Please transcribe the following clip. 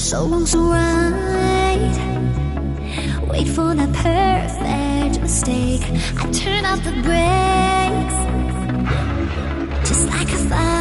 So long, so right. Wait for that perfect mistake. I turn off the brakes, just like a fire.